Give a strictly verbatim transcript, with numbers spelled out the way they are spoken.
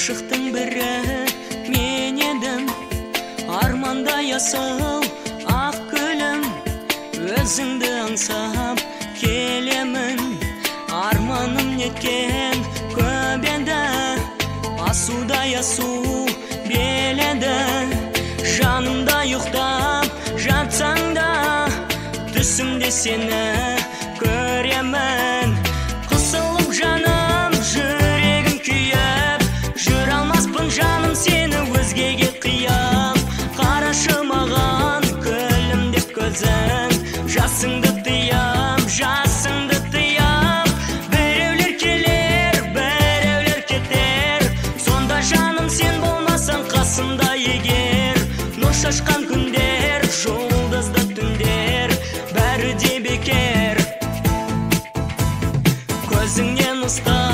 Ашықтың бірі мен едім, армандай асыл ақ гүлім. Өзіңді аңсап келемін, арманым неткен көп еді. Асудай асу беледі, жанымда ұйықтап жатсаң да, түсімде сені көремін. Қысылып жаным, жүрегім күйіп, жүре алмаспын жаным сені өзгеге қияп. Қарашы маған күлімдеп көзің, жасыңды тыям, жасыңды тыям. Біреулер келер, біреулер кетер, сонда жаным сен болмасаң қасымда егер. Нұр шашқан күндер, жұлдызды түндер, бәрі де бекер. Көзіңнен ұста